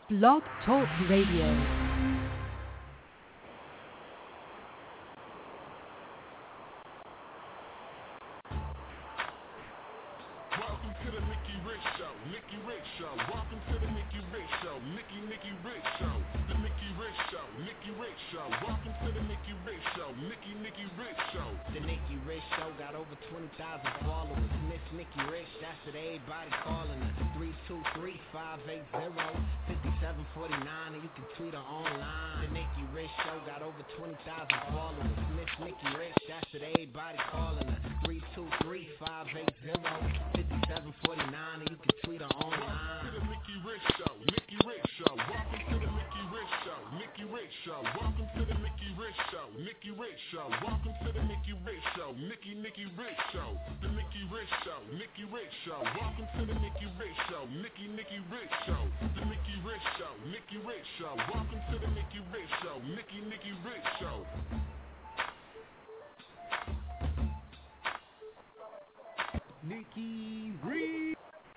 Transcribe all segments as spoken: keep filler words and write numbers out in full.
Blog Talk Radio. Welcome to the Nikki Rich Show, Nikki Rich Show. Welcome to the Nikki Rich Show, Nikki Nikki Rich Show, the Nikki Rich Show, Nikki Rich Show. Welcome to the Nikki Rich Show, Nikki Nikki Rich Show. The Nikki Rich Show got over twenty thousand followers. Miss Nikki Rich, that's it, everybody calling her. three two three, five eight zero, five seven four nine, and you can tweet her online. The Nikki Rich Show got over twenty thousand followers. Miss Nikki Rich, that's it, everybody calling her. three two three, five eight zero, five seven four nine, and you can tweet her online. To the Nikki Rich Show, Nikki Rich Show. Welcome to the Nikki Rich Show, Nikki Rich Show. Welcome to the Nikki Rich Show, Nikki Rich Show. Welcome to the Nikki Rich Show, Nikki Nikki Rich Show, the Nikki Rich Show, Nikki Rich Show. Welcome to the Nikki Rich Show, Nikki Nikki Rich Show, the Nikki Rich Show, Nikki Rich Show. Welcome to the Nikki Rich Show, Nikki Nikki Rich Show. Nikki Rich.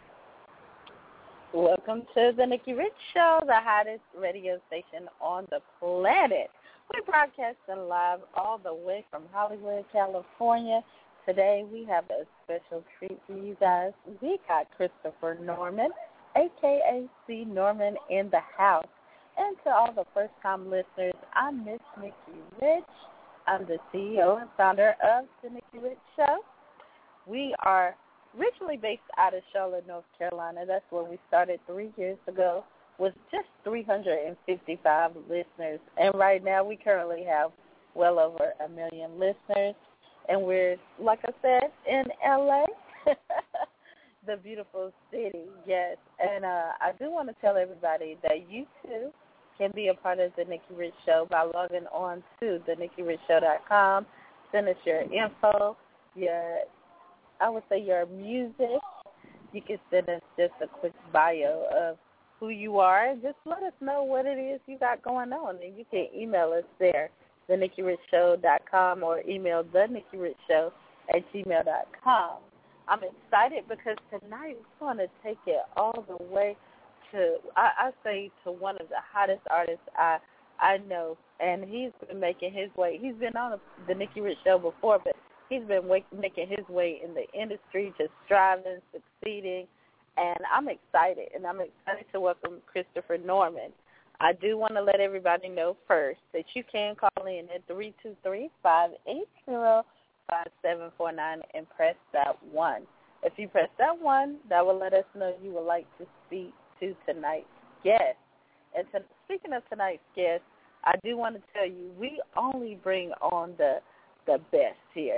Welcome to the Nikki Rich Show, the hottest radio station on the planet. We're broadcasting live all the way from Hollywood, California. Today we have a special treat for you guys. We got Christopher Norman, a k a. C. Norman, in the house. And to all the first-time listeners, I'm Miss Nikki Rich. I'm the C E O and founder of the Nikki Rich Show. We are originally based out of Charlotte, North Carolina. That's where we started three years ago with just three hundred fifty-five listeners. And right now we currently have well over a million listeners. And we're, like I said, in L A, the beautiful city, yes. And uh, I do want to tell everybody that you, too, can be a part of the Nikki Rich Show by logging on to the nikki rich show dot com. Send us your info, your I would say your music. You can send us just a quick bio of who you are and just let us know what it is you got going on. And you can email us there, the nikki rich show dot com, or email the nikki rich show at gmail dot com. I'm excited because tonight we're going to take it all the way to, I, I say, to one of the hottest artists I I know. And he's been making his way. He's been on the Nikki Rich Show before, but he's been wake, making his way in the industry, just striving, succeeding, and I'm excited. And I'm excited to welcome Christopher Norman. I do want to let everybody know first that you can call in at three two three, five eight zero, five seven four nine and press that one. If you press that one, that will let us know you would like to speak to tonight's guest. And to, speaking of tonight's guest, I do want to tell you we only bring on the the best here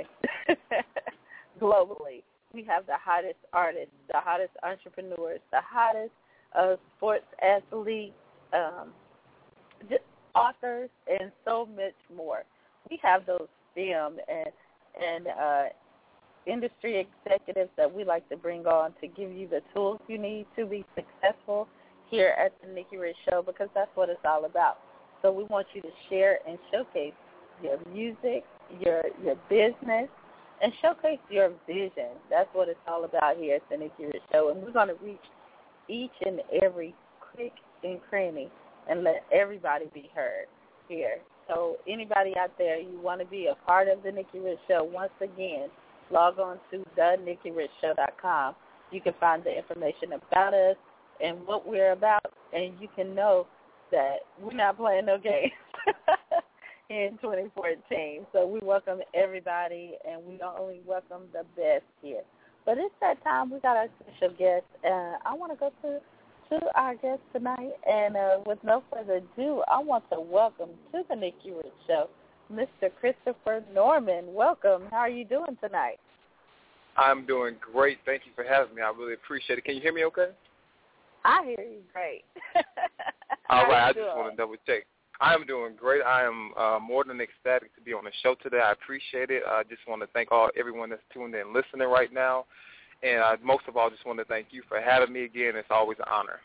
globally. We have the hottest artists, the hottest entrepreneurs, the hottest uh, sports athletes, um, just authors, and so much more. We have those film and and uh, industry executives that we like to bring on to give you the tools you need to be successful here at the Nikki Rich Show, because that's what it's all about. So we want you to share and showcase your music, your your business, and showcase your vision. That's what it's all about here at the Nikki Rich Show. And we're going to reach each and every crick and cranny and let everybody be heard here. So anybody out there, you want to be a part of the Nikki Rich Show, once again, log on to the nikki rich show dot com. You can find the information about us and what we're about, and you can know that we're not playing no games in twenty fourteen. So we welcome everybody, and we not only welcome the best here. But it's that time. We got our special guest. Uh, I want to go to, to our guest tonight, and uh, with no further ado, I want to welcome to the Nikki Rich Show Mister Christopher Norman. Welcome. How are you doing tonight? I'm doing great. Thank you for having me. I really appreciate it. Can you hear me okay? I hear you great. All right. I just want to double check. I'm doing great. I am uh, more than ecstatic to be on the show today. I appreciate it. I just want to thank all everyone that's tuned in listening right now. And uh, most of all, just want to thank you for having me again. It's always an honor.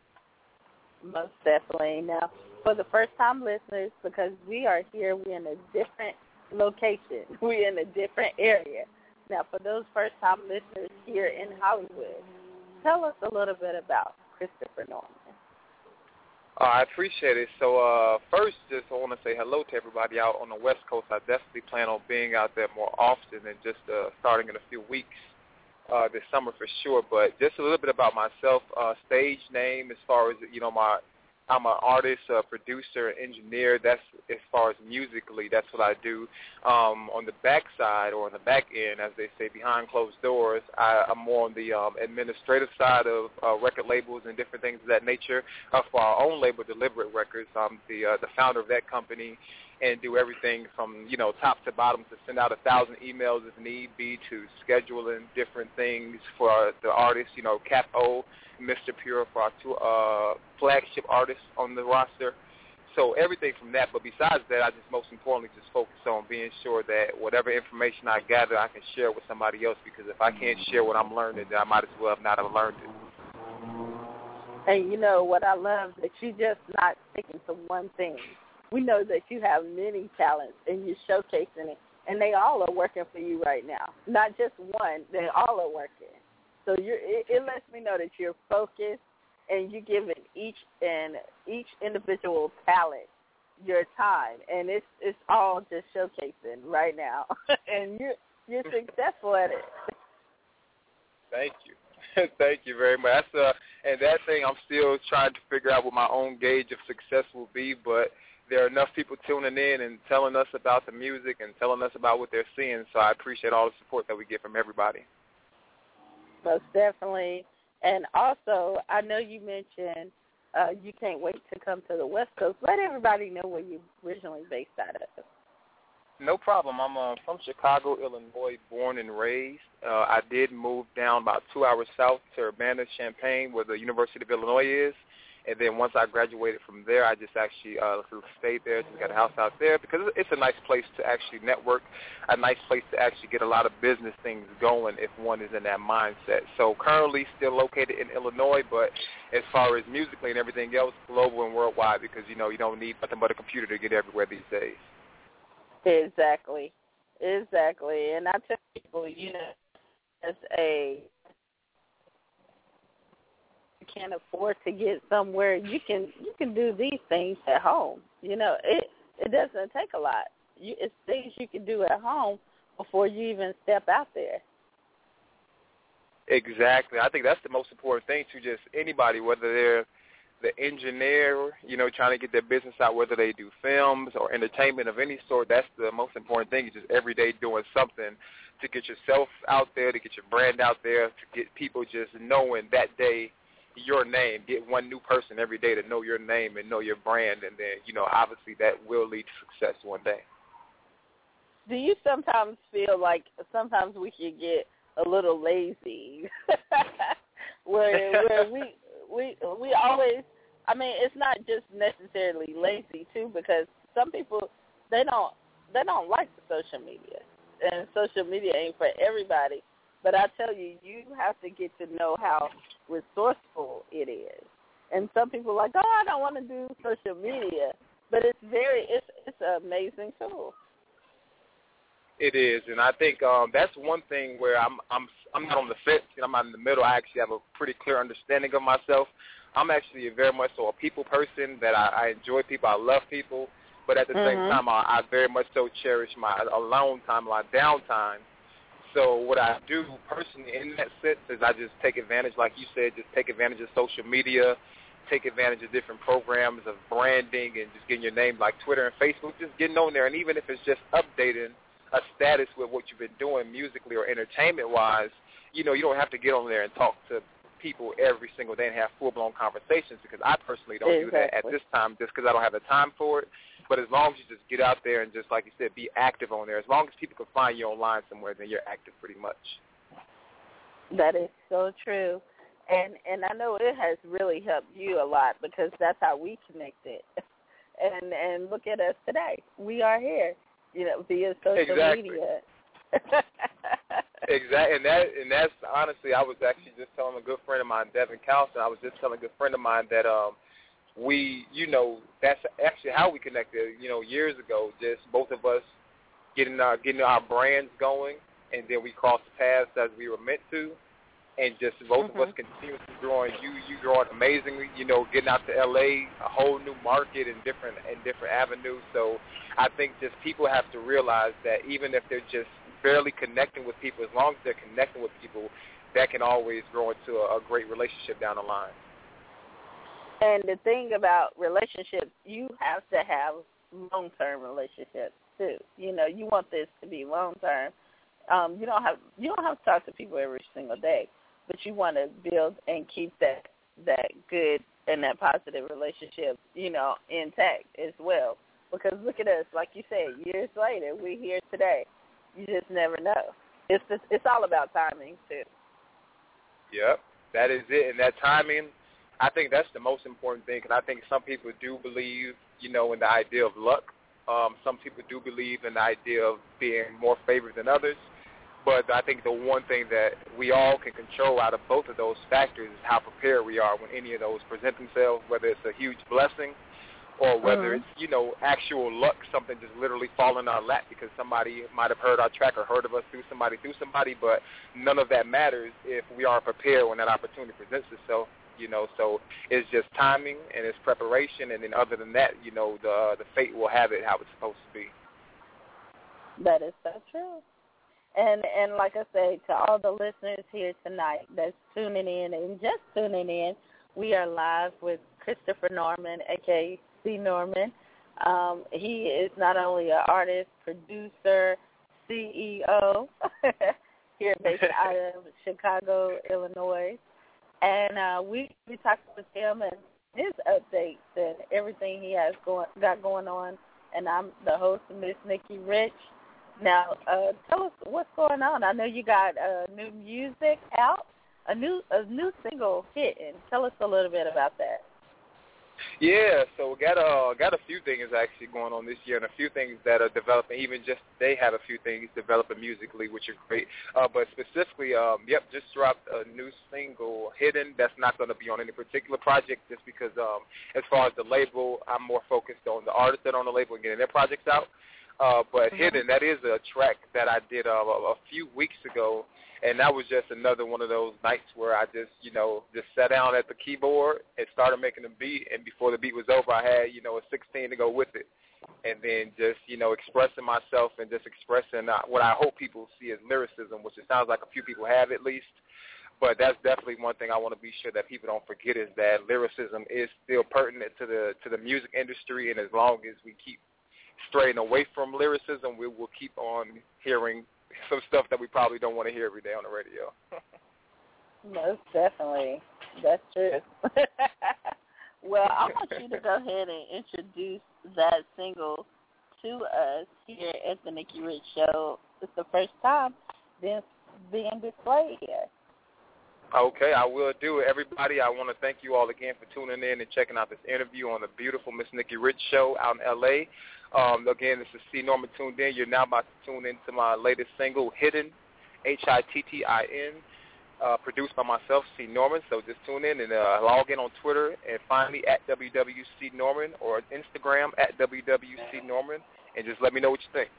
Most definitely. Now, for the first-time listeners, because we are here, we're in a different location. We're in a different area. Now, for those first-time listeners here in Hollywood, tell us a little bit about Christopher Norman. Uh, I appreciate it. So uh, first, just I want to say hello to everybody out on the West Coast. I definitely plan on being out there more often and just uh, starting in a few weeks uh, this summer for sure. But just a little bit about myself. Uh, stage name, as far as you know, my I'm an artist, a producer, engineer. That's as far as musically. That's what I do. Um, on the back side, or on the back end, as they say, behind closed doors, I, I'm more on the um, administrative side of uh, record labels and different things of that nature. Uh, for our own label, Deliberate Records, I'm the uh, the founder of that company, and do everything from you know top to bottom to send out a thousand emails if need be, to scheduling different things for the artists. You know, Capo, Mister Pure for our two uh, flagship artists on the roster. So everything from that. But besides that, I just most importantly just focus on being sure that whatever information I gather, I can share with somebody else. Because if I can't share what I'm learning, then I might as well have not have learned it. And you know what I love, that you just not sticking to one thing. We know that you have many talents and you're showcasing it, and they all are working for you right now. Not just one, they all are working. So you're, it, it lets me know that you're focused and you're giving each and each individual talent your time, and it's it's all just showcasing right now, and you're you're successful at it. Thank you, thank you very much. That's, uh, and that thing I'm still trying to figure out what my own gauge of success will be, but there are enough people tuning in and telling us about the music and telling us about what they're seeing, so I appreciate all the support that we get from everybody. Most definitely. And also, I know you mentioned uh, you can't wait to come to the West Coast. Let everybody know where you're originally based out of. No problem. I'm uh, from Chicago, Illinois, born and raised. Uh, I did move down about two hours south to Urbana-Champaign, where the University of Illinois is. And then once I graduated from there, I just actually uh, stayed there, just got a house out there, because it's a nice place to actually network, a nice place to actually get a lot of business things going if one is in that mindset. So currently still located in Illinois, but as far as musically and everything else, global and worldwide, because, you know, you don't need nothing but a computer to get everywhere these days. Exactly. Exactly. And I tell people, you know, as a can't afford to get somewhere, you can you can do these things at home. You know, it it doesn't take a lot. You, it's things you can do at home before you even step out there. Exactly. I think that's the most important thing to just anybody, whether they're the engineer, you know, trying to get their business out, whether they do films or entertainment of any sort. That's the most important thing, is just every day doing something to get yourself out there, to get your brand out there, to get people just knowing that day your name, get one new person every day to know your name and know your brand, and then, you know, obviously that will lead to success one day. Do you sometimes feel like sometimes we should get a little lazy, where where we we we always, I mean, it's not just necessarily lazy too, because some people they don't they don't like the social media, and social media ain't for everybody. But I tell you, you have to get to know how resourceful it is. And some people are like, oh, I don't want to do social media. But it's very, it's it's an amazing tool. It is, and I think um, that's one thing where I'm I'm I'm not on the fence. You know, I'm not in the middle. I actually have a pretty clear understanding of myself. I'm actually very much so a people person, that I, I enjoy people. I love people. But at the mm-hmm. same time, I, I very much so cherish my alone time, my downtime. So what I do personally in that sense is I just take advantage, like you said, just take advantage of social media, take advantage of different programs of branding and just getting your name, like Twitter and Facebook, just getting on there. And even if it's just updating a status with what you've been doing musically or entertainment-wise, you know, you don't have to get on there and talk to people every single day and have full-blown conversations, because I personally don't exactly. do that at this time just because I don't have the time for it. But as long as you just get out there and just, like you said, be active on there, as long as people can find you online somewhere, then you're active pretty much. That is so true. And and I know it has really helped you a lot, because that's how we connected. And and look at us today. We are here, you know, via social exactly. media. Exactly. And that and that's honestly, I was actually just telling a good friend of mine, Devin Carlson, I was just telling a good friend of mine that um we, you know, that's actually how we connected, you know, years ago, just both of us getting our, getting our brands going, and then we crossed paths as we were meant to. and just both mm-hmm. of us continuously growing. You you growing amazingly, you know, getting out to L A, a whole new market and different and different avenues. So I think just people have to realize that even if they're just barely connecting with people, as long as they're connecting with people, that can always grow into a, a great relationship down the line. And the thing about relationships, you have to have long-term relationships too. You know, you want this to be long-term. Um, you don't have you don't have to talk to people every single day, but you want to build and keep that that good and that positive relationship, you know, intact as well. Because look at us, like you said, years later, we're here today. You just never know. It's just, it's all about timing too. Yep, that is it, and that timing. I think that's the most important thing, because I think some people do believe, you know, in the idea of luck. Um, some people do believe in the idea of being more favored than others. But I think the one thing that we all can control out of both of those factors is how prepared we are when any of those present themselves, whether it's a huge blessing or whether uh-huh. it's, you know, actual luck, something just literally fall in our lap because somebody might have heard our track or heard of us through somebody, through somebody. But none of that matters if we aren't prepared when that opportunity presents itself. You know, so it's just timing and it's preparation, and then other than that, you know, the the fate will have it how it's supposed to be. That is so true. And and like I say, to all the listeners here tonight that's tuning in and just tuning in, we are live with Christopher Norman, a k a. C. Norman. Um, he is not only an artist, producer, C E O here based out of Chicago, Illinois. And uh, we we talked with him and his updates and everything he has going got going on. And I'm the host, Miss Nikki Rich. Now, uh, tell us what's going on. I know you got uh, new music out, a new a new single hitting. Tell us a little bit about that. Yeah, so got a got a few things actually going on this year, and a few things that are developing. Even just they have a few things developing musically, which are great. Uh, but specifically, um, yep, just dropped a new single, Hidden. That's not going to be on any particular project, just because um, as far as the label, I'm more focused on the artists that are on the label and getting their projects out. Uh, but mm-hmm. Hidden, that is a track that I did uh, a, a few weeks ago, and that was just another one of those nights where I just, you know, just sat down at the keyboard and started making a beat, and before the beat was over, I had, you know, a sixteen to go with it, and then just, you know, expressing myself and just expressing uh, what I hope people see as lyricism, which it sounds like a few people have at least. But that's definitely one thing I want to be sure that people don't forget, is that lyricism is still pertinent to the to the music industry, and as long as we keep straying away from lyricism, we will keep on hearing some stuff that we probably don't want to hear every day on the radio. Most definitely. That's true. Well, I want you to go ahead and introduce that single to us here at the Nikki Rich Show. It's the first time this being displayed here. Okay, I will do it. Everybody, I want to thank you all again for tuning in and checking out this interview on the beautiful Miss Nikki Rich Show out in L A. Um, again, this is C. Norman tuned in. You're now about to tune into my latest single, Hidden, H I T T I N, uh, produced by myself, C. Norman. So just tune in and uh, log in on Twitter and find me at W W C Norman, or Instagram at W W C Norman, and just let me know what you think.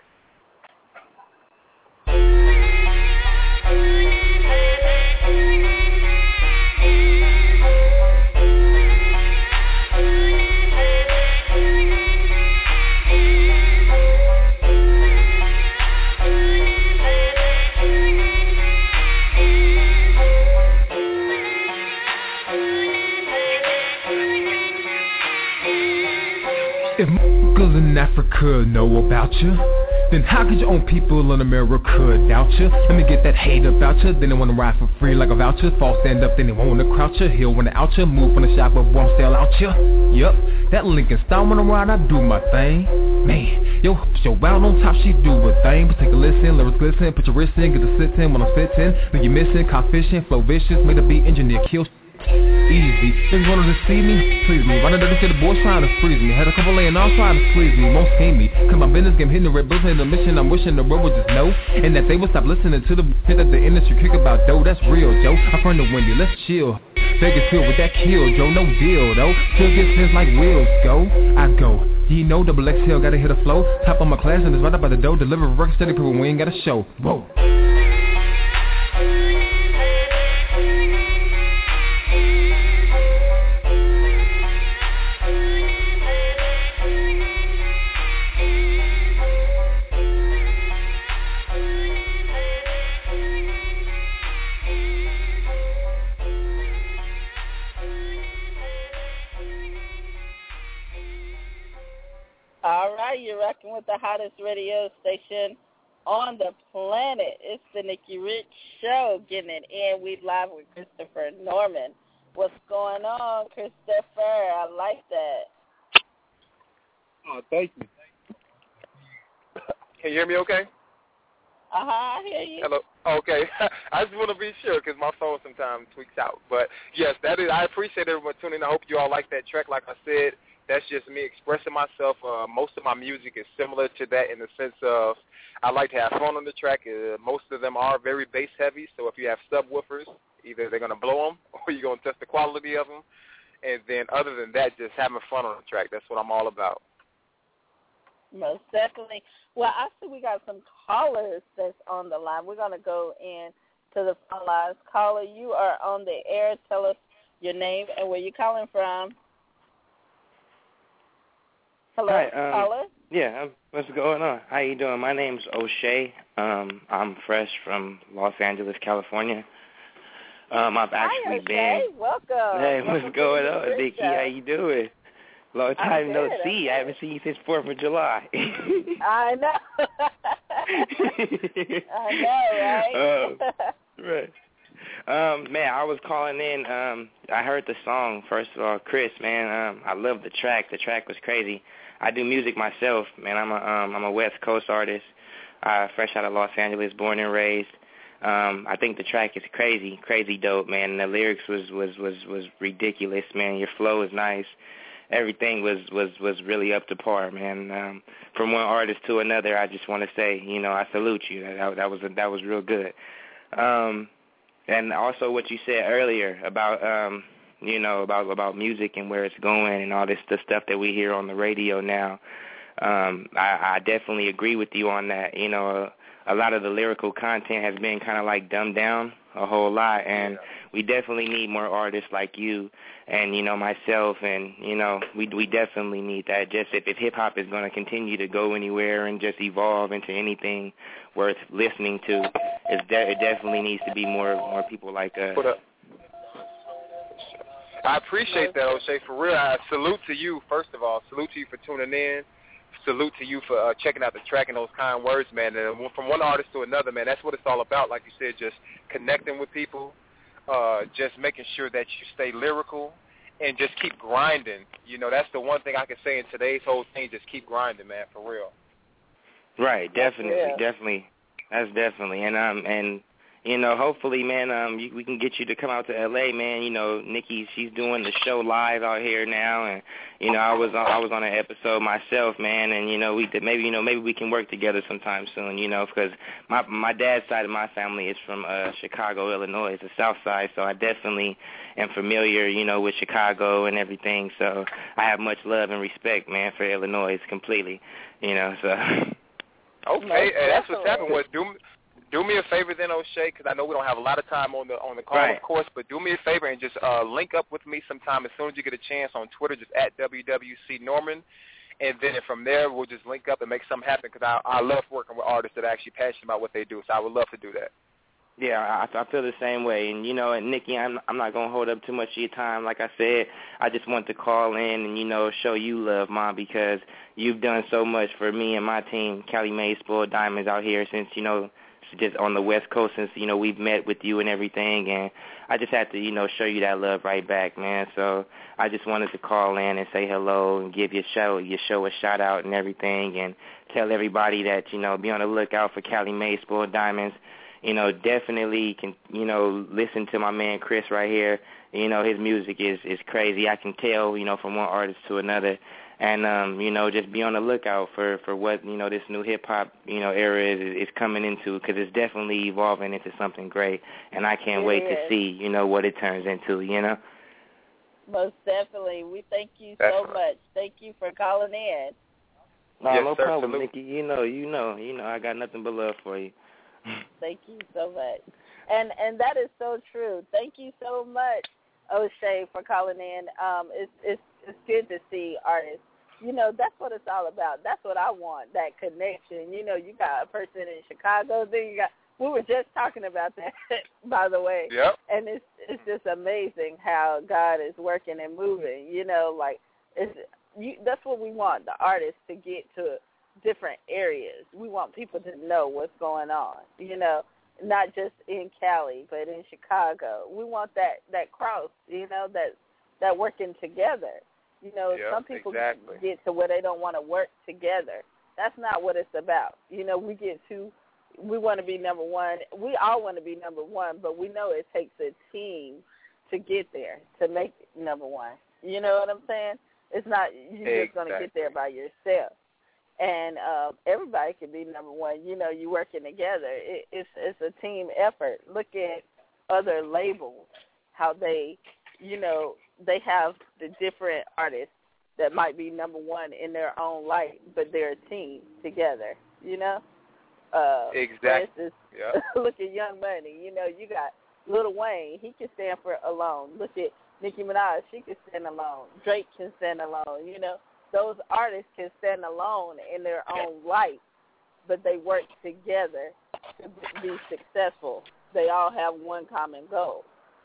If girls in Africa know about you, then how could your own people in America doubt you? Let me get that hate about you. Then they wanna ride for free like a voucher. Fall stand up, then they wanna crouch you. He'll wanna out you. Move from the shop, but won't sell out you. Yup, that Lincoln style when I ride, I do my thing. Man, yo, show out on top, she do a thing. But take a listen, lyrics glisten, put your wrist in, get the sit in when I'm sitting. Then you missing, caught fishing, flow vicious, made a beat engineer kill. Easy, niggas wanted to see me, please me. Running dirty to the boys trying to freeze me. Had a couple laying off trying to squeeze me, won't scheme me. Cause my business game hitting the red bulls in the mission. I'm wishing the world would just know, and that they would stop listening to the shit that the industry kick about dough. That's real, Joe. I'm from the Wendy, let's chill. Vegas filled with that kill, Joe. No deal, though. Still get spins like wheels go. I go. You know, double X L, gotta hit a flow. Top on my class and it's right up by the door. Deliver record steady, people we ain't got a show. Whoa. All right, you're rocking with the hottest radio station on the planet. It's the Nikki Rich Show, getting it in. We live with Christopher Norman. What's going on, Christopher? I like that. Oh, thank you. Can you hear me okay? Uh-huh, I hear you. Hello. Okay. I just want to be sure because my phone sometimes tweaks out. But, yes, that is. I appreciate everyone tuning in. I hope you all like that track. Like I said, that's just me expressing myself. Uh, most of my music is similar to that in the sense of I like to have fun on the track. Uh, most of them are very bass heavy, so if you have subwoofers, either they're going to blow them or you're going to test the quality of them. And then other than that, just having fun on the track. That's what I'm all about. Most definitely. Well, I see we got some callers that's on the line. We're going to go in to the phone lines. Caller, you are on the air. Tell us your name and where you're calling from. Hello, Hi, um, caller? Yeah, um, what's going on? How you doing? My name's O'Shea. Um, I'm fresh from Los Angeles, California. Um, I've actually Hi, been. Welcome. Hey, Welcome what's going to the on, Rich Nikki? Show. How you doing? Long I'm time no good, see. I'm I haven't seen you since Fourth of July. I know. I know, right? um, right. Um, man, I was calling in. Um, I heard the song, first of all. Chris, man, um, I love the track. The track was crazy. I do music myself, man. I'm a um, I'm a West Coast artist, uh, fresh out of Los Angeles, born and raised. Um, I think the track is crazy, crazy dope, man. And the lyrics was, was, was, was ridiculous, man. Your flow is nice. Everything was, was, was really up to par, man. Um, from one artist to another, I just want to say, you know, I salute you. That, that was that was real good. Um, and also what you said earlier about, um, you know, about about music and where it's going and all this the stuff that we hear on the radio now. Um, I, I definitely agree with you on that. You know, a, a lot of the lyrical content has been kind of like dumbed down a whole lot, and yeah. we definitely need more artists like you and, you know, myself, and, you know, we we definitely need that. Just if, if hip-hop is going to continue to go anywhere and just evolve into anything worth listening to, it's de- it definitely needs to be more more people like us. I appreciate that, O'Shea. For real, I salute to you, first of all. Salute to you for tuning in. Salute to you for uh, checking out the track and those kind words, man. And from one artist to another, man, that's what it's all about. Like you said, just connecting with people, uh, just making sure that you stay lyrical and just keep grinding. You know, that's the one thing I can say in today's whole thing, just keep grinding, man, for real. Right, definitely, yeah. definitely. That's definitely. And, um, and you know, hopefully, man, um, you, we can get you to come out to L A, man. You know, Nikki, she's doing the show live out here now, and you know, I was on, I was on an episode myself, man, and you know, we did, maybe you know maybe we can work together sometime soon, you know, because my my dad's side of my family is from uh, Chicago, Illinois, it's the South Side, so I definitely am familiar, you know, with Chicago and everything. So I have much love and respect, man, for Illinois completely, you know. So. Okay, hey, that's what's happening. Was do. Do me a favor then, O'Shea, because I know we don't have a lot of time on the on the call, right. of course, but do me a favor and just uh, link up with me sometime as soon as you get a chance on Twitter, just at W W C Norman, and then from there we'll just link up and make something happen because I, I love working with artists that are actually passionate about what they do, so I would love to do that. Yeah, I, I feel the same way. And, you know, and Nikki, I'm, I'm not going to hold up too much of your time. Like I said, I just want to call in and, you know, show you love, Mom, because you've done so much for me and my team, Cali Mae Spoiled Diamonds out here since, you know, just on the West Coast since, you know, we've met with you and everything. And I just had to, you know, show you that love right back, man. So I just wanted to call in and say hello and give your show, your show a shout-out and everything and tell everybody that, you know, be on the lookout for Cali Mae Spoiled Diamonds. You know, definitely can, you know, listen to my man Chris right here. You know, his music is, is crazy. I can tell, you know, from one artist to another. And, um, you know, just be on the lookout for, for what, you know, this new hip-hop, you know, era is, is coming into because it's definitely evolving into something great. And I can't it wait is. to see, you know, what it turns into, you know. Most definitely. We thank you That's so right. much. Thank you for calling in. No, yes, no sir, problem, salute. Nikki. You know, you know, you know, I got nothing but love for you. Thank you so much. And and that is so true. Thank you so much, O'Shea, for calling in. Um, it's it's it's good to see artists. You know, that's what it's all about. That's what I want, that connection. You know, you got a person in Chicago, then you got we were just talking about that, by the way. Yep. And it's it's just amazing how God is working and moving. You know, like it's you, that's what we want, the artists to get to different areas. We want people to know what's going on, you know, not just in Cali, but in Chicago. We want that, that cross, you know, that that working together. You know, yep, some people exactly. get to where they don't want to work together. That's not what it's about. You know, we get too, we want to be number one. We all want to be number one, but we know it takes a team to get there, to make it number one. You know what I'm saying? It's not, you're exactly. just going to get there by yourself. And uh, everybody can be number one. You know, you working together. It, it's it's a team effort. Look at other labels, how they, you know, they have the different artists that might be number one in their own light, but they're a team together, you know? Uh, exactly. For instance, yeah. Look at Young Money. You know, you got Lil Wayne. He can stand for alone. Look at Nicki Minaj. She can stand alone. Drake can stand alone, you know? Those artists can stand alone in their own light, but they work together to be successful. They all have one common goal.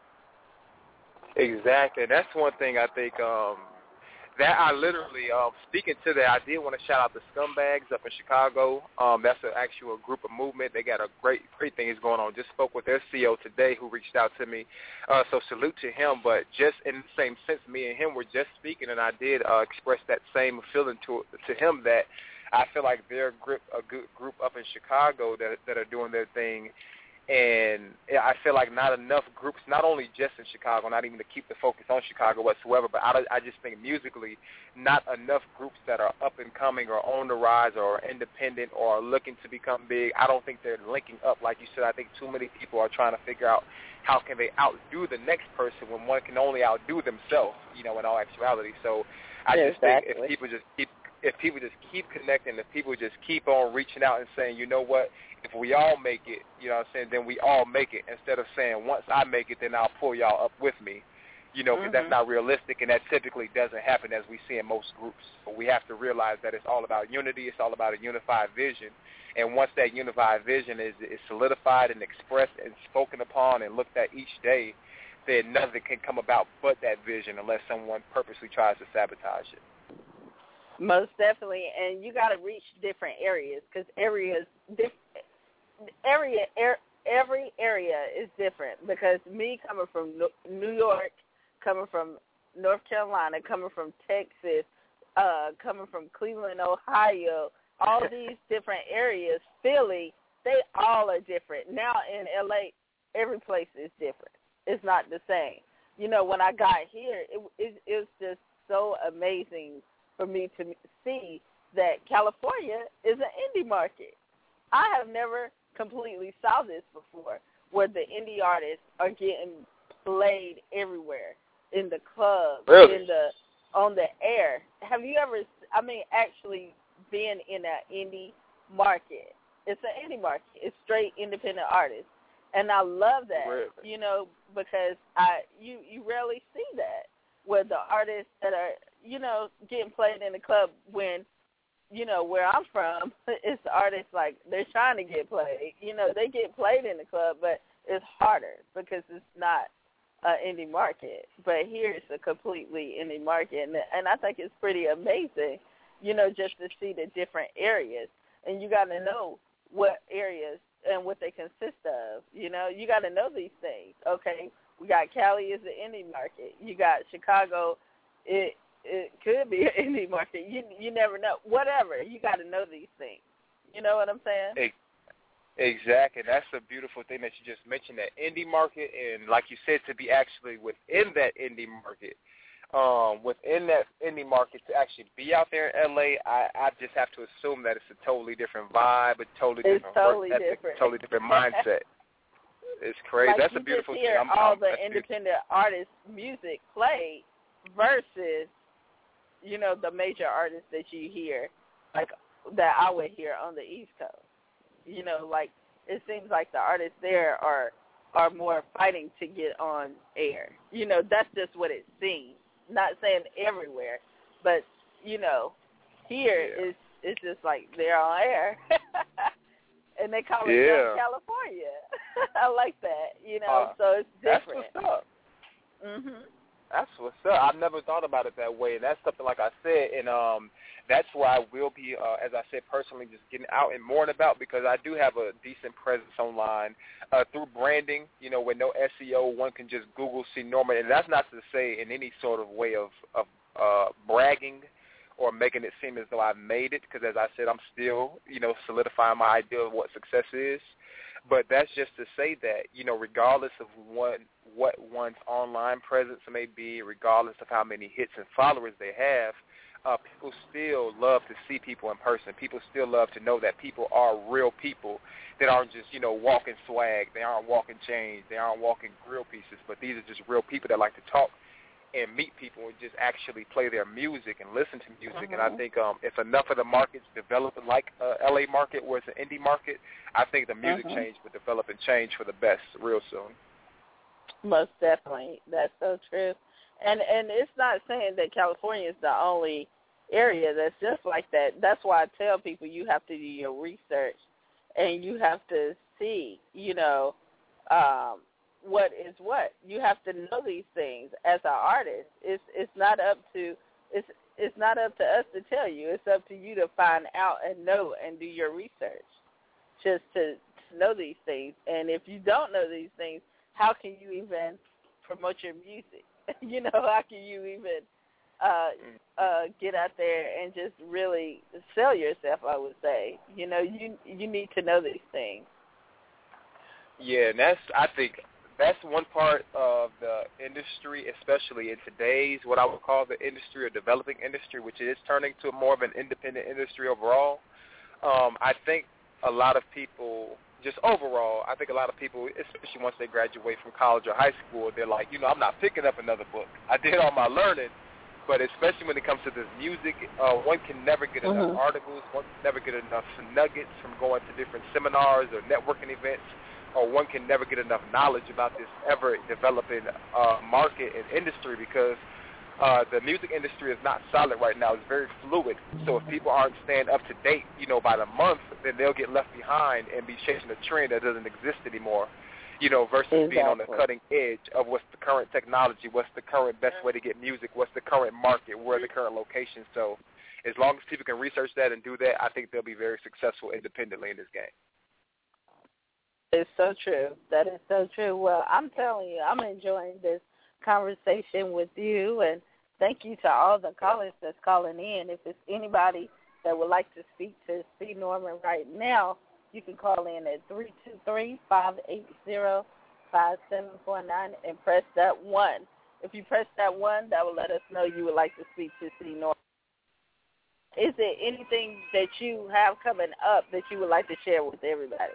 Exactly. That's one thing I think um, that I literally, um, speaking to that, I did want to shout out the Scumbags up in Chicago. Um, that's an actual group of movement. They got a great, great things going on. Just spoke with their C E O today who reached out to me. Uh, so salute to him. But just in the same sense, me and him were just speaking, and I did uh, express that same feeling to to him that I feel like they're a group, a good group up in Chicago that that are doing their thing. And I feel like not enough groups, not only just in Chicago, not even to keep the focus on Chicago whatsoever, but I, I just think musically, not enough groups that are up and coming or on the rise or independent or are looking to become big. I don't think they're linking up. Like you said, I think too many people are trying to figure out how can they outdo the next person when one can only outdo themselves, you know, in all actuality. So I yeah, just exactly. think if people just keep if people just keep connecting, if people just keep on reaching out and saying, you know what, if we all make it, you know what I'm saying, then we all make it, instead of saying, once I make it, then I'll pull y'all up with me, you know, because mm-hmm. that's not realistic, and that typically doesn't happen as we see in most groups. But we have to realize that it's all about unity, it's all about a unified vision, and once that unified vision is, is solidified and expressed and spoken upon and looked at each day, then nothing can come about but that vision unless someone purposely tries to sabotage it. Most definitely, and you got to reach different areas because areas, diff, area, er, every area is different. Because me coming from New York, coming from North Carolina, coming from Texas, uh, coming from Cleveland, Ohio, all these different areas, Philly, they all are different. Now in L A, every place is different. It's not the same. You know, when I got here, it, it, it was just so amazing for me to see that California is an indie market. I have never completely saw this before, where the indie artists are getting played everywhere, in the clubs, really? in the on the air. Have you ever, I mean, actually been in an indie market? It's an indie market. It's straight independent artists. And I love that, really? you know, because I you, you rarely see that, where the artists that are, you know, getting played in the club when, you know, where I'm from, it's artists like they're trying to get played. You know, they get played in the club, but it's harder because it's not an indie market. But here it's a completely indie market, and, and I think it's pretty amazing, you know, just to see the different areas. And you got to know what areas and what they consist of. You know, you got to know these things. Okay, we got Cali is the indie market. You got Chicago, it it could be an indie market. You you never know. Whatever, you got to know these things. You know what I'm saying? Exactly. That's a beautiful thing that you just mentioned, that indie market, and like you said, to be actually within that indie market, um, within that indie market, to actually be out there in L A, I, I just have to assume that it's a totally different vibe, a totally it's different totally work ethic, different. totally different mindset. It's crazy. Like that's you a beautiful just hear thing. I'm, all I'm, the independent artists' music played versus, you know, the major artists that you hear, like that I would hear on the East Coast. You know, like it seems like the artists there are are more fighting to get on air. You know, that's just what it seems. Not saying everywhere, but you know, here yeah. it's it's just like they're on air, and they call it yeah. California. I like that. You know, uh, so it's different. That's what's up. Mhm. That's what's up. I've never thought about it that way, and that's something like I said, and um, that's where I will be, uh, as I said, personally just getting out and more about, because I do have a decent presence online uh, through branding. You know, with no S E O, one can just Google C. Norman, and that's not to say in any sort of way of, of uh, bragging or making it seem as though I've made it, because as I said, I'm still, you know, solidifying my idea of what success is. But that's just to say that, you know, regardless of one, what one's online presence may be, regardless of how many hits and followers they have, uh, people still love to see people in person. People still love to know that people are real people that aren't just, you know, walking swag. They aren't walking chains. They aren't walking grill pieces. But these are just real people that like to talk and meet people and just actually play their music and listen to music. Mm-hmm. And I think um, if enough of the markets develop like uh, L A market where it's an indie market, I think the music mm-hmm. change will develop and change for the best real soon. Most definitely. That's so true. And and it's not saying that California is the only area that's just like that. That's why I tell people you have to do your research and you have to see, you know, um, what is what. You have to know these things as an artist. It's it's not up to it's it's not up to us to tell you. It's up to you to find out and know and do your research just to, to know these things. And if you don't know these things, how can you even promote your music? You know, how can you even uh, uh, get out there and just really sell yourself, I would say. You know, you you need to know these things. Yeah, and that's, I think, that's one part of the industry, especially in today's, what I would call the industry or developing industry, which is turning to more of an independent industry overall. Um, I think a lot of people, just overall, I think a lot of people, especially once they graduate from college or high school, they're like, you know, I'm not picking up another book. I did all my learning, but especially when it comes to this music, uh, one can never get enough Mm-hmm. articles, one can never get enough nuggets from going to different seminars or networking events, or one can never get enough knowledge about this ever-developing uh, market and industry, because uh, the music industry is not solid right now. It's very fluid. So if people aren't staying up to date, you know, by the month, then they'll get left behind and be chasing a trend that doesn't exist anymore, you know, versus Exactly. being on the cutting edge of what's the current technology, what's the current best way to get music, what's the current market, where are the current locations. So as long as people can research that and do that, I think they'll be very successful independently in this game. It's so true. That is so true. Well, I'm telling you, I'm enjoying this conversation with you, and thank you to all the callers that's calling in. If it's anybody that would like to speak to C. Norman right now, you can call in at three two three, five eight zero, five seven four nine and press that one. If you press that one, that will let us know you would like to speak to C. Norman. Is there anything that you have coming up that you would like to share with everybody?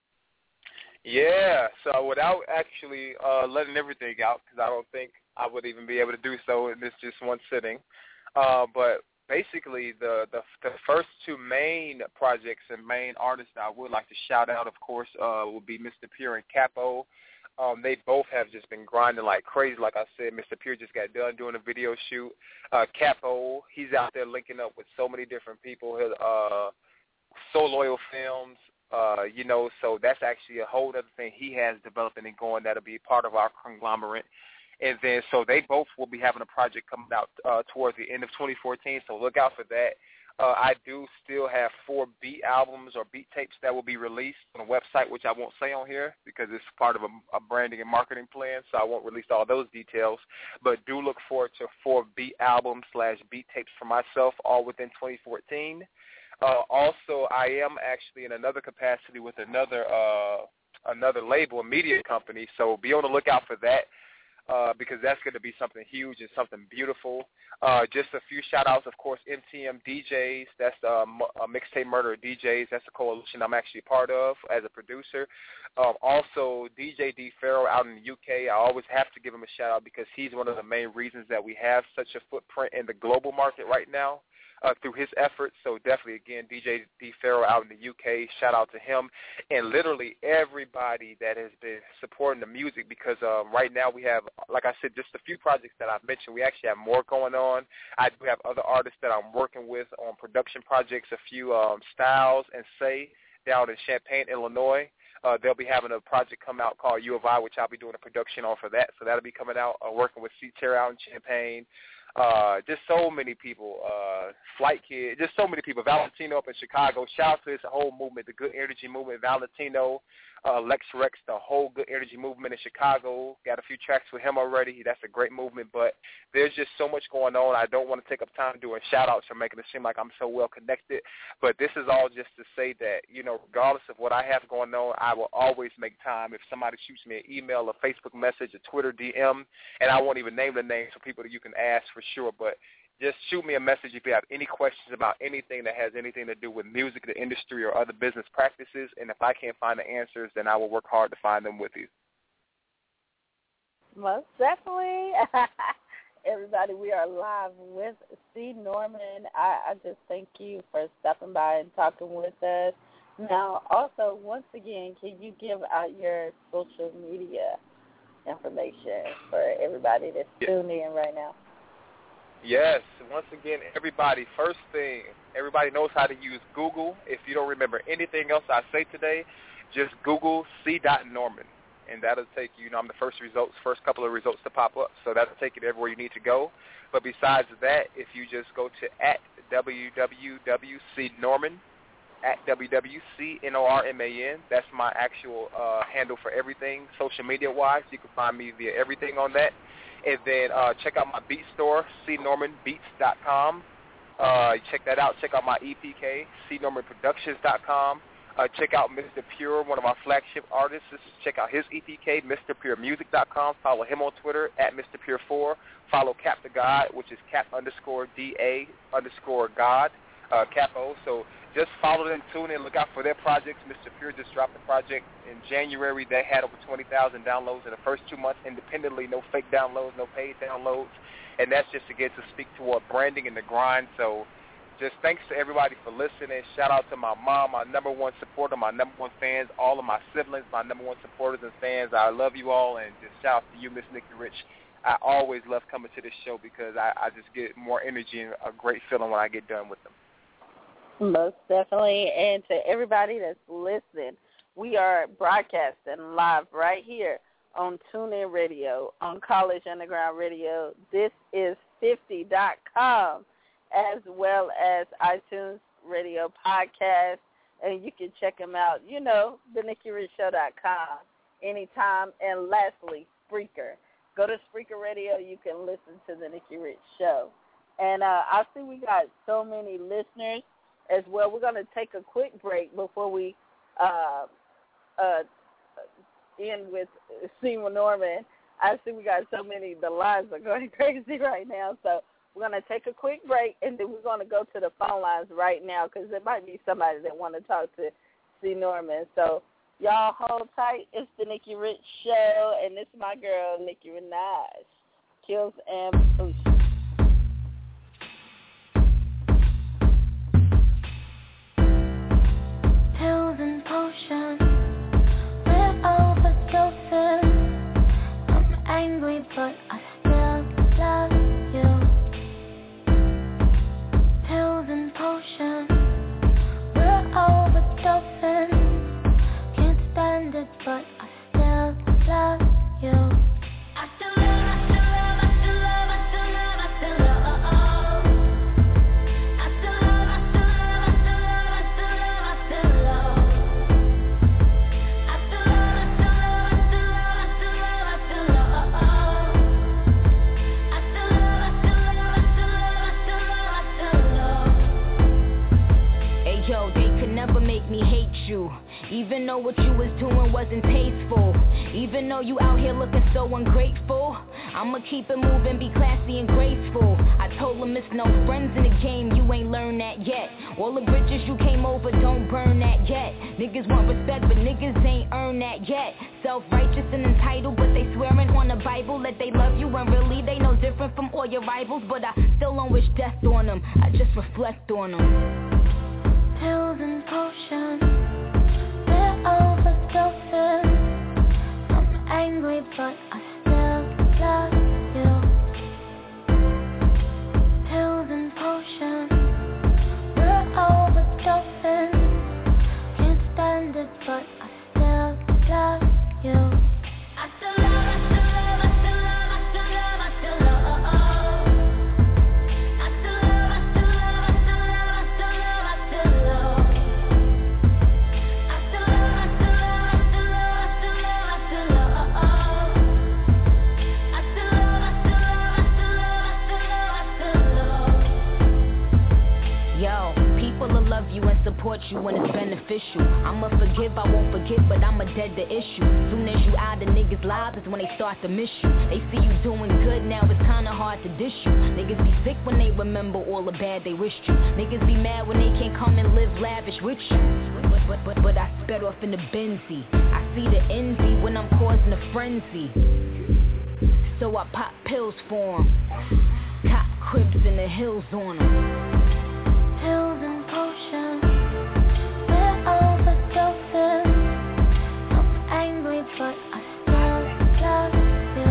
Yeah, so without actually uh, letting everything out, because I don't think I would even be able to do so in this just one sitting, uh, but basically the, the the first two main projects and main artists I would like to shout out, of course, uh, would be Mister Pure and Capo. Um, they both have just been grinding like crazy. Like I said, Mister Pure just got done doing a video shoot. Uh, Capo, he's out there linking up with so many different people. His, uh, So Loyal Films. Uh, you know, so that's actually a whole other thing he has developing and going that'll be part of our conglomerate. And then so they both will be having a project coming out uh, towards the end of twenty fourteen, so look out for that. Uh, I do still have four beat albums or beat tapes that will be released on a website, which I won't say on here because it's part of a, a branding and marketing plan, so I won't release all those details. But do look forward to four beat albums slash beat tapes for myself, all within twenty fourteen. Uh, also, I am actually in another capacity with another uh, another label, a media company, so be on the lookout for that uh, because that's going to be something huge and something beautiful. Uh, just a few shout-outs, of course, M T M D Js, that's uh, a Mixtape Murder D Js. That's a coalition I'm actually part of as a producer. Um, also, D J D Farrow out in the U K, I always have to give him a shout-out because he's one of the main reasons that we have such a footprint in the global market right now. Uh, through his efforts, so definitely, again, D J D Farrow out in the U K, shout out to him, and literally everybody that has been supporting the music because um, right now we have, like I said, just a few projects that I've mentioned. We actually have more going on. I do have other artists that I'm working with on production projects, a few um, Styles and Say down in Champaign, Illinois. Uh, they'll be having a project come out called U of I, which I'll be doing a production on for that. So that'll be coming out, uh, working with C-Terra out in Champaign. Uh, just so many people, uh, Flight Kid, just so many people. Valentino up in Chicago. Shout out to this whole movement, the Good Energy Movement. Valentino, uh, Lex Rex, the whole Good Energy Movement in Chicago. Got a few tracks with him already. That's a great movement, but there's just so much going on. I don't want to take up time doing shout-outs or making it seem like I'm so well connected, but this is all just to say that, you know, regardless of what I have going on, I will always make time. If somebody shoots me an email, a Facebook message, a Twitter D M, and I won't even name the names for people that you can ask for sure, but just shoot me a message if you have any questions about anything that has anything to do with music, the industry, or other business practices, and if I can't find the answers, then I will work hard to find them with you. Most definitely. Everybody, we are live with C. Norman. I, I just thank you for stopping by and talking with us. Now, also, once again, can you give out your social media information for everybody that's yeah. tuning in right now? Yes. Once again, everybody, first thing, everybody knows how to use Google. If you don't remember anything else I say today, just Google C. Norman. And that'll take you, you know, I'm the first results, first couple of results to pop up, so that'll take you everywhere you need to go. But besides that, if you just go to at W W W C Norman, at W W C N O R M A N, that's my actual uh, handle for everything, social media-wise. You can find me via everything on that. And then uh, check out my beat store, c norman beats dot com. Uh, check that out. Check out my E P K, c norman productions dot com. Uh, check out Mister Pure, one of our flagship artists. Check out his E P K, Mister Pure Music dot com. Follow him on Twitter, at Mister Pure four. Follow Cap the God, which is Cap underscore D-A underscore God, uh, Capo. So just follow them, tune in, look out for their projects. Mister Pure just dropped a project in January. They had over twenty thousand downloads in the first two months independently, no fake downloads, no paid downloads. And that's just again to speak toward branding and the grind. So just thanks to everybody for listening. Shout out to my mom, my number one supporter, my number one fans, all of my siblings, my number one supporters and fans. I love you all, and just shout out to you, Miss Nikki Rich. I always love coming to this show because I, I just get more energy and a great feeling when I get done with them. Most definitely. And to everybody that's listening, we are broadcasting live right here on TuneIn Radio, on College Underground Radio. This is fifty dot com. As well as iTunes Radio Podcast, and you can check them out, you know, the nikki rich show dot com anytime. And lastly, Spreaker. Go to Spreaker Radio. You can listen to the Nikki Rich Show. And uh, I see we got so many listeners as well. We're going to take a quick break before we uh, uh, end with Seymour Norman. I see we got so many. The lines are going crazy right now, so we're going to take a quick break, and then we're going to go to the phone lines right now because there might be somebody that want to talk to C. Norman. So y'all hold tight. It's the Nikki Rich Show, and this is my girl, Nicki Minaj. Kills and Pollution. Pills and potions, we're overdosing. I'm angry, but I still love you. Pills and potions, we're overdosing. Can't stand it, but I still love you. I still love, I still love, I still love, I still love, I still love. I still love, I still love, I still love, I still love, I still love. I still love, I still love, I still love, I still love, I still love. I still love, I still love, I still love, I still love, I still love. Hey yo, they could never make me hate you. Even though what you was doing wasn't tasteful. Even though you out here looking so ungrateful, I'ma keep it moving, be classy and graceful. I told them it's no friends in the game, you ain't learned that yet. All the bridges you came over, don't burn that yet. Niggas want respect, but niggas ain't earned that yet. Self-righteous and entitled, but they swearing on the Bible that they love you, and really they no different from all your rivals. But I still don't wish death on them, I just reflect on them. Pills and potions, we're overdosing. I'm angry, but I still love you. Pills and potions, we're overdosing. Can't stand it, but I still love you and support you when it's beneficial. I'ma forgive, I won't forget, but I'ma dead the issue. Soon as you out of niggas' lives is when they start to miss you. They see you doing good now, it's kinda hard to dish you. Niggas be sick when they remember all the bad they wished you. Niggas be mad when they can't come and live lavish with you. But, but, but, but I sped off in the Benzie. I see the envy when I'm causing a frenzy. So I pop pills for 'em. Cop cribs in the hills on 'em. Pills and potions, we're overdosing. I'm angry but I still love you.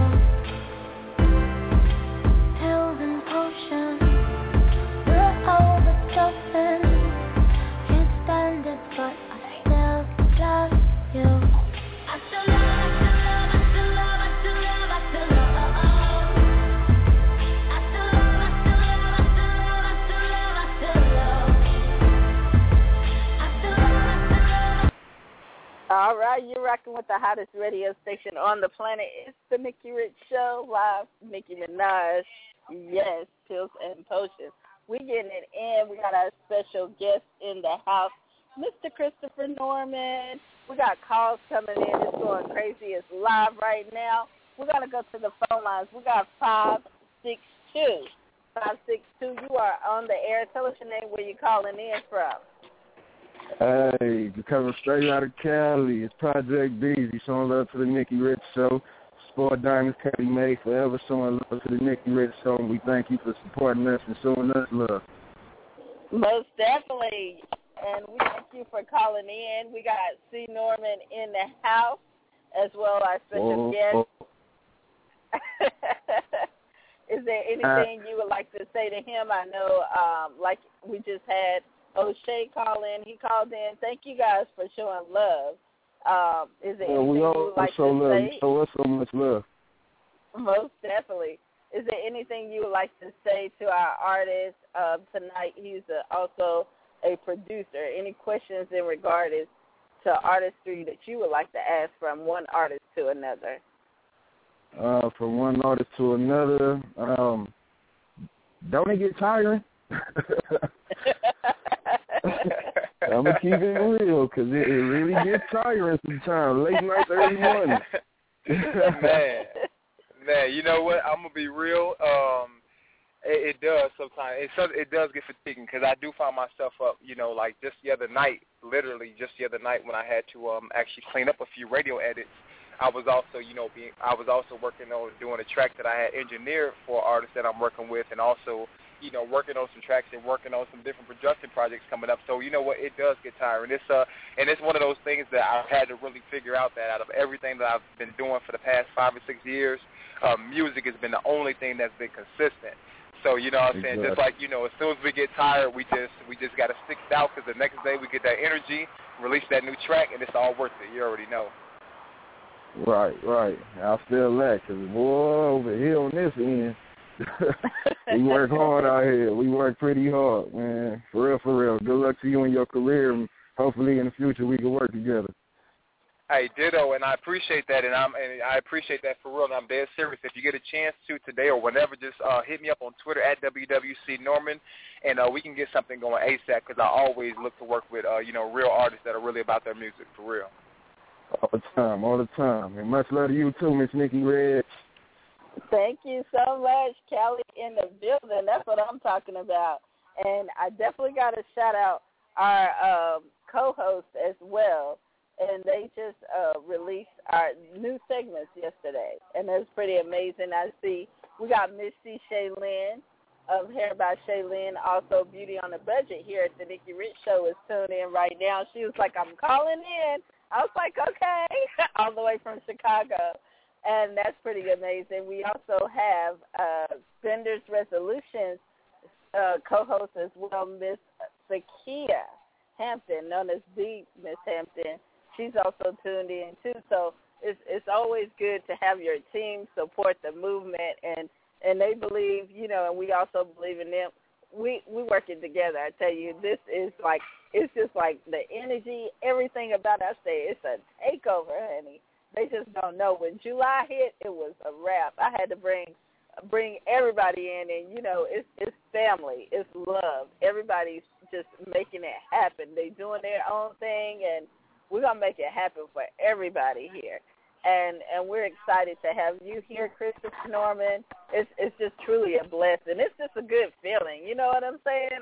Pills and potions, we're overdosing. Can't stand it but I still love you. I still love, I still love, I still love, I still love, I still love. All right, you're rocking with the hottest radio station on the planet. It's the Nikki Rich Show, live Nicki Minaj. Yes, pills and potions. We getting it in. We got our special guest in the house, Mister Christopher Norman. We got calls coming in. It's going crazy. It's live right now. We're going to go to the phone lines. We got five six two. five six two, you are on the air. Tell us your name, where you calling in from. Hey, you're coming straight out of Cali. It's Project Beezy, showing love to the Nikki Rich Show. Sport Diamonds, Cali May, forever showing love to the Nikki Rich Show. And we thank you for supporting us and showing us love. Most definitely. And we thank you for calling in. We got C. Norman in the house, as well as our special oh, guest. Oh. Is there anything uh, you would like to say to him? I know, um, like we just had O'Shea call in. He called in. Thank you guys for showing love. Um, is there well, anything we you all would like show to love. say? You show us so much love. Most definitely. Is there anything you would like to say to our artist uh, tonight? He's a, also a producer. Any questions in regards to artistry that you would like to ask from one artist to another? Uh, from one artist to another, um, don't it get tiring? I'm going to keep it real because it, it really gets tiring sometimes. Late nights, early morning. man, man, you know what? I'm going to be real. Um, it, it does sometimes. It, it does get fatiguing because I do find myself up, you know, like just the other night, literally just the other night when I had to um, actually clean up a few radio edits. I was also, you know, being I was also working on doing a track that I had engineered for artists that I'm working with, and also, you know, working on some tracks and working on some different production projects coming up. So, you know what, it does get tiring. It's uh, and it's one of those things that I've had to really figure out that out of everything that I've been doing for the past five or six years, uh, music has been the only thing that's been consistent. So, you know what I'm saying? Exactly. Just like, you know, as soon as we get tired, we just we just got to stick it out because the next day we get that energy, release that new track, and it's all worth it. You already know. Right, right. I feel that because, boy, over here on this end, we work hard out here. We work pretty hard, man. For real, for real. Good luck to you in your career, and hopefully in the future we can work together. Hey, ditto, and I appreciate that, and I'm and I appreciate that for real, and I'm dead serious. If you get a chance to today or whenever, just uh, hit me up on Twitter at W W C Norman, and uh, we can get something going ASAP because I always look to work with, uh, you know, real artists that are really about their music, for real. All the time, all the time. And much love to you, too, Miss Nikki Rich. Thank you so much, Kelly, in the building. That's what I'm talking about. And I definitely got to shout out our um, co-host as well. And they just uh, released our new segments yesterday. And that's pretty amazing. I see we got Missy Shaylin of Hair by Shaylin, also Beauty on a Budget here at the Nikki Rich Show is tuned in right now. She was like, I'm calling in. I was like, okay, all the way from Chicago. And that's pretty amazing. We also have uh, Spenders Resolutions uh, co-host as well, Miss Sakia Hampton, known as the Miss Hampton. She's also tuned in, too. So it's it's always good to have your team support the movement, and, and they believe, you know, and we also believe in them. We we working together. I tell you, this is like, it's just like the energy, everything about us say, it's a takeover, honey. They just don't know. When July hit, it was a wrap. I had to bring bring everybody in, and, you know, it's it's family. It's love. Everybody's just making it happen. They doing their own thing, and we're going to make it happen for everybody here. And and we're excited to have you here, Christopher Norman. It's it's just truly a blessing. It's just a good feeling. You know what I'm saying?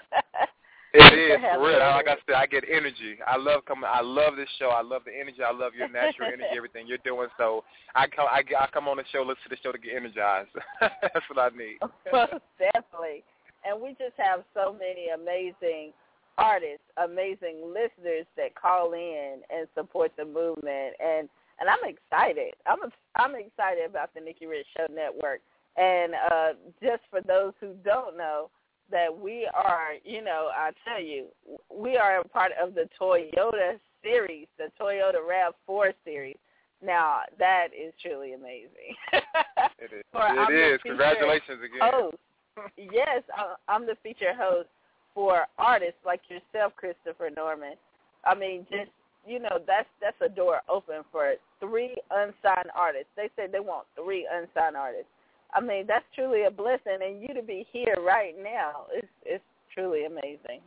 It is, for real. Like I said, I get energy. I love coming. I love this show. I love the energy. I love your natural energy, everything you're doing. So I come, I, I come on the show, listen to the show to get energized. That's what I need. Definitely. And we just have so many amazing artists, amazing listeners that call in and support the movement. And, and I'm excited. I'm I'm excited about the Nikki Rich Show Network. And uh, just for those who don't know, that we are, you know, I tell you, we are a part of the Toyota series, the Toyota RAV four series. Now, that is truly amazing. It is. It is. Congratulations again. Host. Yes, I'm the feature host for artists like yourself, Christopher Norman. I mean, just, you know, that's that's a door open for three unsigned artists. They said they want three unsigned artists. I mean, that's truly a blessing, and you to be here right now is it's truly amazing.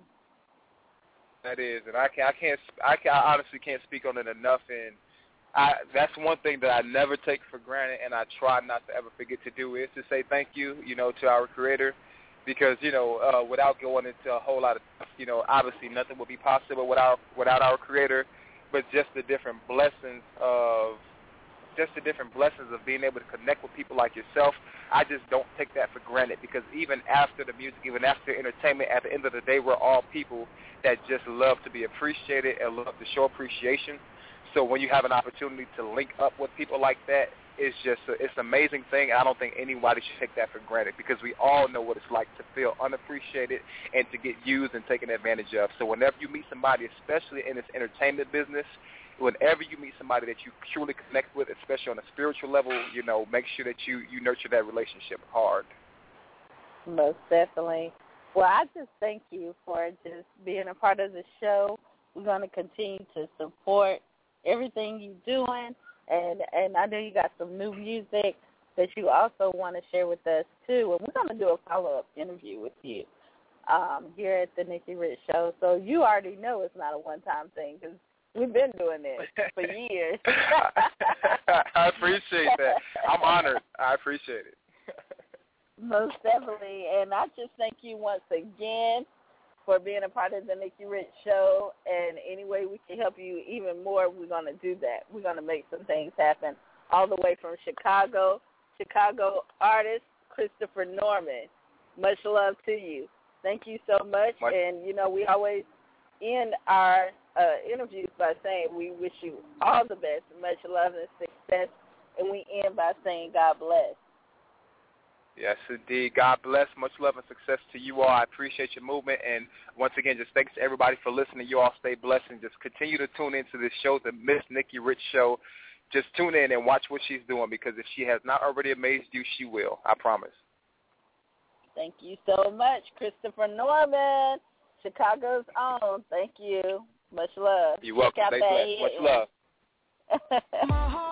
That is, and I can't, I can't, I, can, I honestly can't speak on it enough. And I, that's one thing that I never take for granted, and I try not to ever forget to do is to say thank you, you know, to our Creator, because you know, uh, without going into a whole lot of, you know, obviously nothing would be possible without without our Creator, but just the different blessings of. Just the different blessings of being able to connect with people like yourself. I just don't take that for granted, because even after the music, even after entertainment, at the end of the day, we're all people that just love to be appreciated and love to show appreciation. So when you have an opportunity to link up with people like that, it's just a, it's an amazing thing. I don't think anybody should take that for granted, because we all know what it's like to feel unappreciated and to get used and taken advantage of. So whenever you meet somebody, especially in this entertainment business, whenever you meet somebody that you truly connect with, especially on a spiritual level, you know, make sure that you, you nurture that relationship hard. Most definitely. Well, I just thank you for just being a part of the show. We're going to continue to support everything you're doing, and, and I know you got some new music that you also want to share with us, too, and we're going to do a follow-up interview with you um, here at the Nikki Rich Show. So you already know it's not a one-time thing, because we've been doing this for years. I appreciate that. I'm honored. I appreciate it. Most definitely. And I just thank you once again for being a part of the Nikki Rich Show. And any way we can help you even more, we're going to do that. We're going to make some things happen all the way from Chicago. Chicago artist Christopher Norman. Much love to you. Thank you so much. much. And, you know, we always end our uh, interviews by saying we wish you all the best, much love and success, and we end by saying God bless. Yes, indeed. God bless. Much love and success to you all. I appreciate your movement, and once again, just thanks to everybody for listening. You all stay blessed, and just continue to tune into this show, the Miss Nikki Rich Show. Just tune in and watch what she's doing, because if she has not already amazed you, she will. I promise. Thank you so much, Christopher Norman, Chicago's own. Thank you. Much love. You're welcome. Stay blessed. Much love.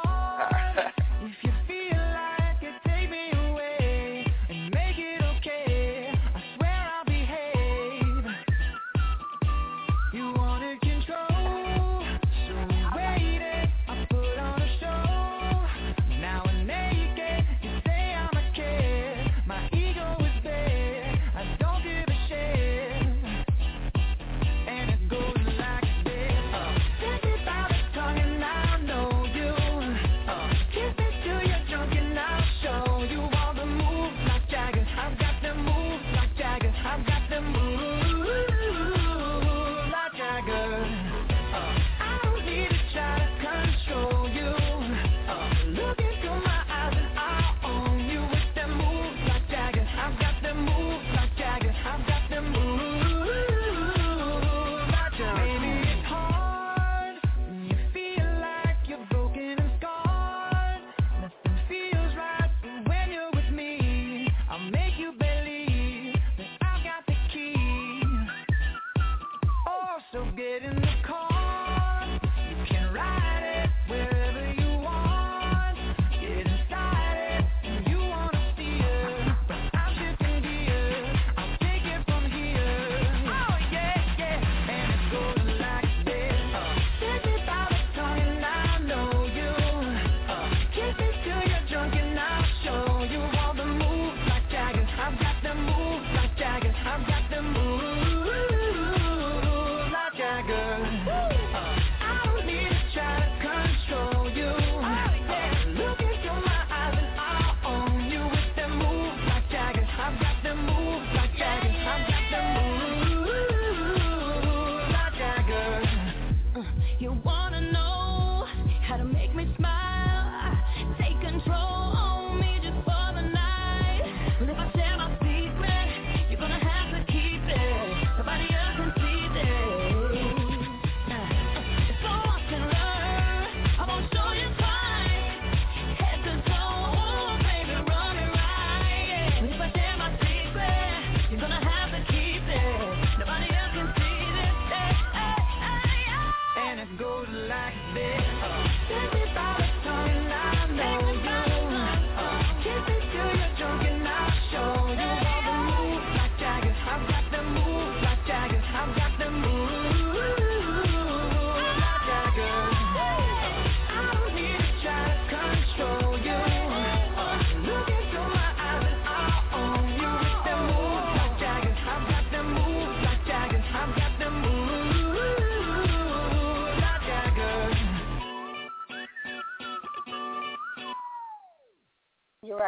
This is to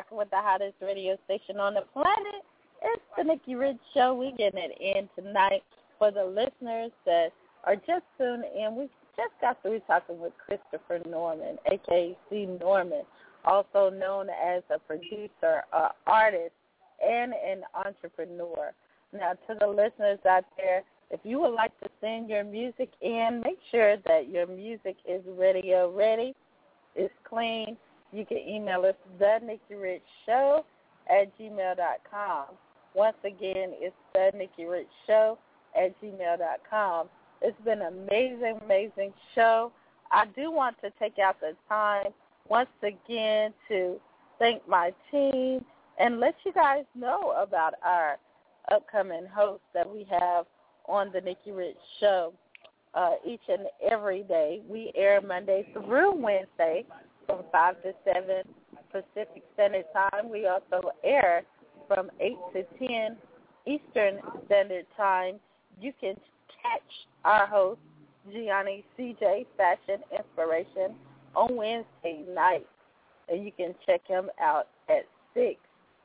rocking with the hottest radio station on the planet. It's the Nikki Rich Show. We're getting it in tonight for the listeners that are just tuned in. We just got through talking with Christopher Norman, a k a. C. Norman, also known as a producer, an artist, and an entrepreneur. Now, to the listeners out there, if you would like to send your music in, make sure that your music is radio ready. It's clean. You can email us, the Nikki Rich Show at gmail dot com. Once again, it's the Nikki Rich Show at gmail dot com. It's been an amazing, amazing show. I do want to take out the time once again to thank my team and let you guys know about our upcoming hosts that we have on the Nikki Rich Show. Uh, each and every day, we air Monday through Wednesday from five to seven Pacific Standard Time. We also air from eight to ten Eastern Standard Time. You can catch our host, Gianni C J Fashion Inspiration, on Wednesday night, and you can check him out at six.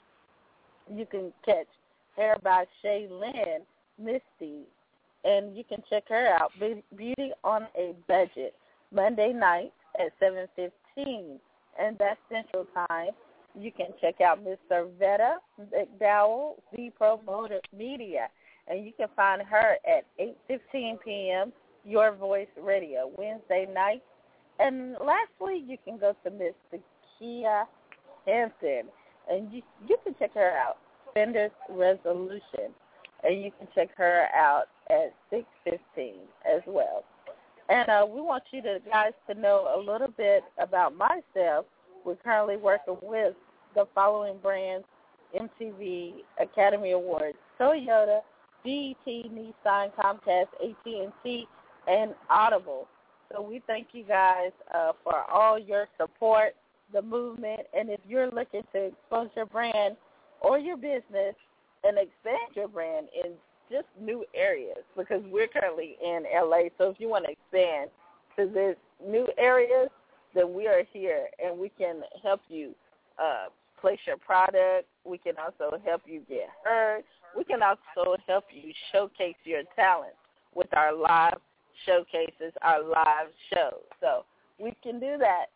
You can catch Hair by Shay Lynn, Misty, and you can check her out, Beauty on a Budget, Monday night at seven fifteen, and that's Central Time. You can check out Miss Servetta McDowell, V Promoter Media, and you can find her at eight fifteen p.m., Your Voice Radio, Wednesday night. And lastly, you can go to Miss Takia Hampton, and you, you can check her out, Spenders Resolution, and you can check her out at six fifteen as well. And uh, we want you to, guys to know a little bit about myself. We're currently working with the following brands: M T V, Academy Awards, Toyota, B E T, Nissan, Comcast, A T and T, and Audible. So we thank you guys uh, for all your support, the movement, and if you're looking to expose your brand or your business and expand your brand in just new areas, because we're currently in L A, so if you want to expand to this new areas, then we are here, and we can help you uh, place your product. We can also help you get heard. We can also help you showcase your talent with our live showcases, our live shows. So we can do that,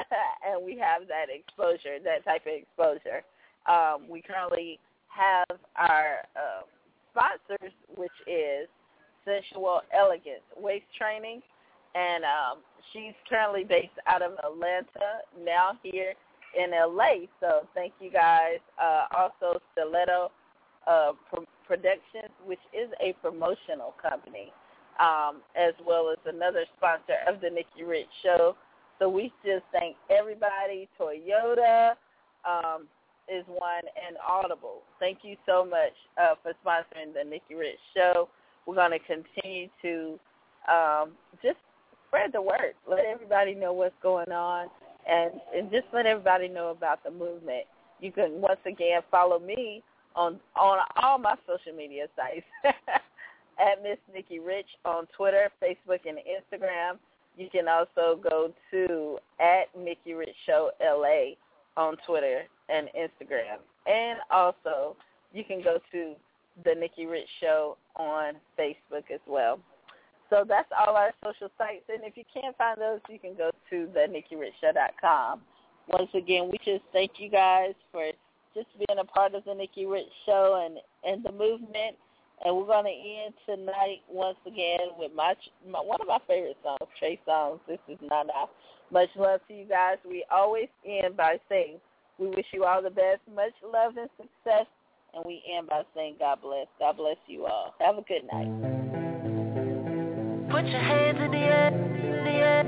and we have that exposure, that type of exposure. Um, we currently have our uh, sponsors, which is Sensual Elegance Waist Training, and um, she's currently based out of Atlanta, now here in L A. So thank you guys. Uh, also, Stiletto uh, Pro- Productions, which is a promotional company, um, as well as another sponsor of the Nikki Rich Show. So we just thank everybody. Toyota um, is one, and Audible. Thank you so much uh, for sponsoring the Nikki Rich Show. We're going to continue to um, just spread the word. Let everybody know what's going on, and, and just let everybody know about the movement. You can, once again, follow me on on all my social media sites at Miss Nikki Rich on Twitter, Facebook, and Instagram. You can also go to at Nikki Rich Show L A on Twitter and Instagram. And also, you can go to the Nikki Rich Show on Facebook as well. So that's all our social sites. And if you can't find those, you can go to the nikki rich show dot com. Once again, we just thank you guys for just being a part of the Nikki Rich Show and, and the movement. And we're going to end tonight once again with my, my one of my favorite songs, Trey Songz. This is Nana. Much love to you guys. We always end by saying, we wish you all the best, much love and success. And we end by saying, God bless. God bless you all. Have a good night. Put your hands in the air, in the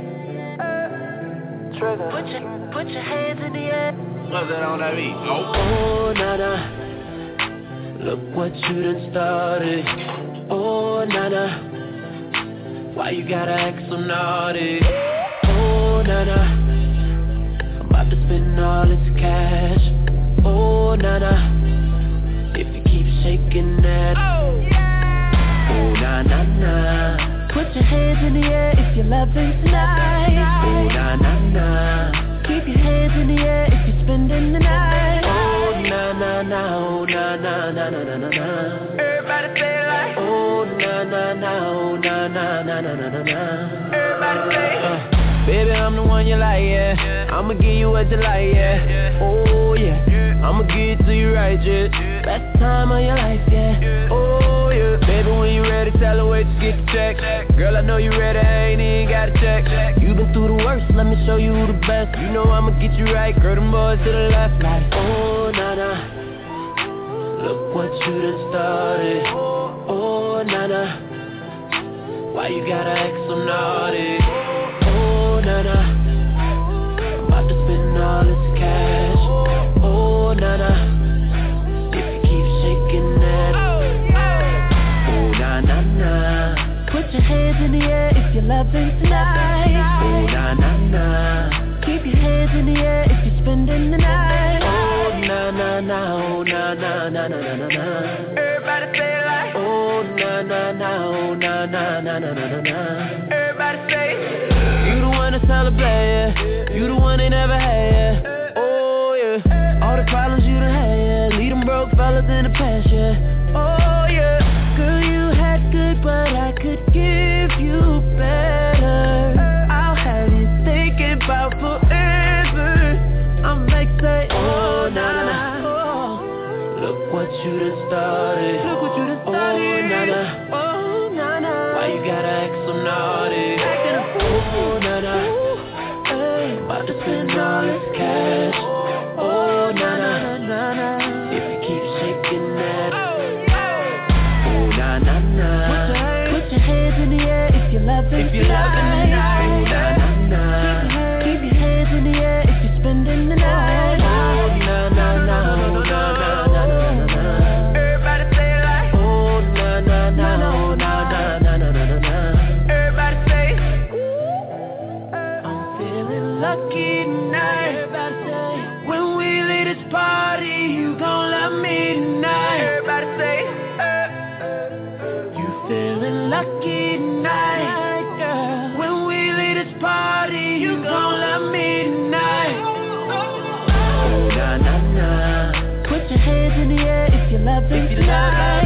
air. Trigger. Put your, put your hands in the air. What's that on that beat? Oh, oh Nana. Look what you done started. Oh, Nana. Why you gotta act so naughty? Oh, Nana. I'm about to spend all this cash. Oh, Nana. If you keep shaking that. Oh, yeah. Oh, na, na, na. Put your hands in the air if you're loving tonight. Oh, na, na, na. Keep your hands in the air if you're spending the night. Oh, na na na, oh, na na na na na na na. Everybody say it like. Oh, na na na, oh, na na na na na na na. Everybody say it. Uh. Baby, I'm the one you like, yeah. yeah. I'ma give you what you like, yeah. yeah. Oh, yeah. yeah. I'ma give it to you right, yeah. yeah. Best time of your life, yeah. yeah. Oh, yeah. Baby, when you ready, tell her wait to get the check. check. Girl, I know you ready, I ain't even got to check. check. You been through the worst, let me show you the best. You know I'ma get you right, girl, them boys to the left, like. Oh, na-na. Look what you done started. Oh, na-na. Why you gotta act so naughty? Nana, I'm about to spend all this cash. Oh, Nana, if you keep shaking that. Oh, na na na. Put your hands in the air if you're loving tonight. Oh, na na na. Keep your hands in the air if you're spending the night. Oh, na na na. Oh, na na na na na na. Everybody say it like. Oh, na na na. Oh, na na na na na na. Everybody say it. You the one to celebrate, yeah. You the one they never had, yeah. Oh, yeah. All the problems you done had, yeah. Leave them broke fellas in the past, yeah. Oh, yeah. Girl, you had good, but I could give you better. I'll have you thinking about forever. I'm like, say, oh, nah, nah. Oh. Look what you done started. Look what you done started. Oh, nah, nah. Oh, nah, nah. Why you gotta act so naughty? Oh, na-na, hey, about to spend all this cash. Oh, na-na, na-na, if you keep shaking that. Oh, na-na-na, put your hands in the air if you're loving if you're loving the night. Oh, na-na-na, keep your hands in the air if you're spending the night. Oh, na-na-na, oh, na-na-na-na-na-na. Everybody say it like. Oh, na-na-na, oh, na-na-na-na-na-na. Everybody say it. Lucky night, everybody say. When we leave this party, you gon' love me tonight. Everybody say, uh, you feeling lucky tonight, girl. When we leave this party, you gon' love me tonight. Oh, na na na. Put your hands in the air if you're loving tonight.